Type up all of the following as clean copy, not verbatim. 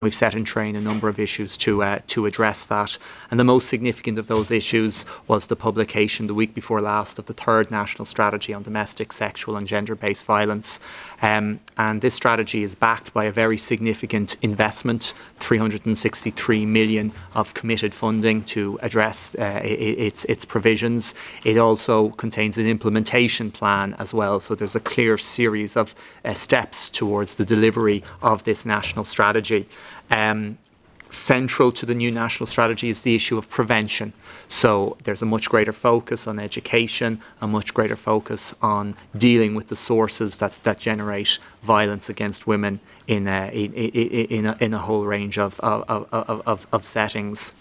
We've set in train a number of issues to address that. And the most significant of those issues was the publication the week before last of the third National Strategy on Domestic, Sexual and Gender-Based Violence. And this strategy is backed by a very significant investment, 363 million of committed funding to address its provisions. It also contains an implementation plan as well. So there's a clear series of steps towards the delivery of this national strategy. Central to the new national strategy is the issue of prevention. So there's a much greater focus on education, a much greater focus on dealing with the sources that generate violence against women in a whole range of settings.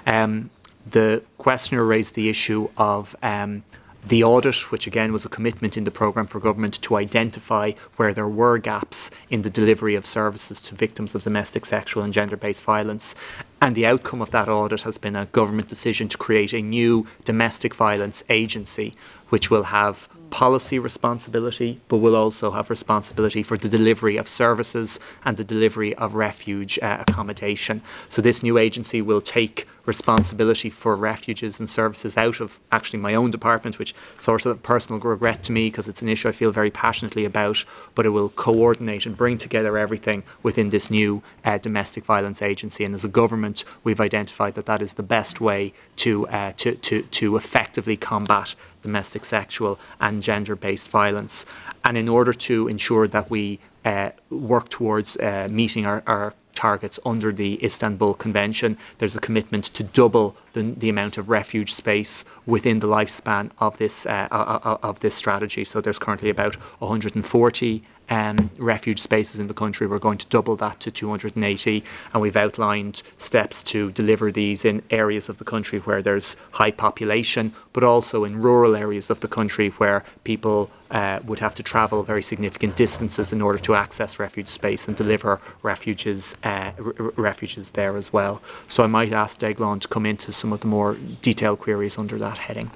The questioner raised the issue of the audit, which again was a commitment in the programme for government to identify where there were gaps in the delivery of services to victims of domestic, sexual and gender-based violence. And the outcome of that audit has been a government decision to create a new domestic violence agency, which will have policy responsibility, but will also have responsibility for the delivery of services and the delivery of refuge accommodation. So this new agency will take responsibility for refuges and services out of actually my own department, which is sort of a personal regret to me because it's an issue I feel very passionately about, but it will coordinate and bring together everything within this new domestic violence agency. And as a government, we've identified that that is the best way to effectively combat domestic, sexual and gender-based violence. And in order to ensure that we work towards meeting our targets under the Istanbul Convention, there's a commitment to double the amount of refuge space within the lifespan of this strategy. So there's currently about 140 refuge spaces in the country. We're going to double that to 280, and we've outlined steps to deliver these in areas of the country where there's high population, but also in rural areas of the country where people would have to travel very significant distances in order to access refuge space and deliver refuges there as well. So I might ask Deigláin to come into some of the more detailed queries under that heading.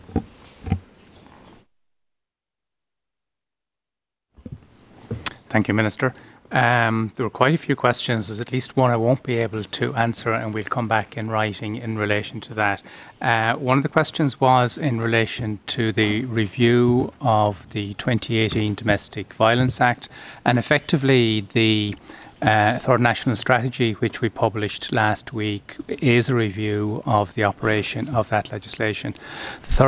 Thank you, Minister. There were quite a few questions. There's at least one I won't be able to answer, and we'll come back in writing in relation to that. One of the questions was in relation to the review of the 2018 Domestic Violence Act, and effectively the third national strategy, which we published last week, is a review of the operation of that legislation. The